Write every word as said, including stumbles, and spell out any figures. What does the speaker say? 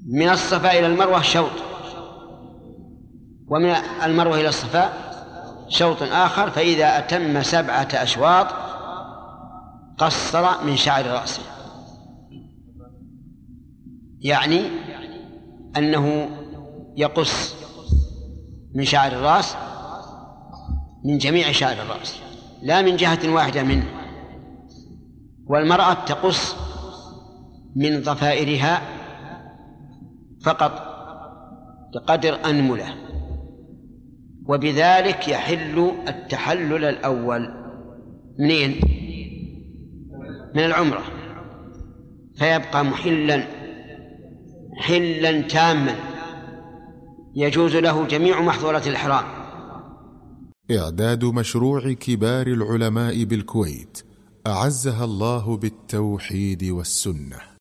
من الصفا إلى المروة شوط، ومن المروة إلى الصفا شوط آخر، فإذا أتم سبعة أشواط قصر من شعر رأسه، يعني أنه يقص من شعر الرأس، من جميع شعر الرأس لا من جهة واحدة منه. والمرأة تقص من ضفائرها فقط بقدر أنملة، وبذلك يحل التحلل الأول منين؟ من العمرة، فيبقى محلا حلا تاما يجوز له جميع محظورات الإحرام. إعداد مشروع كبار العلماء بالكويت أعزها الله بالتوحيد والسنة.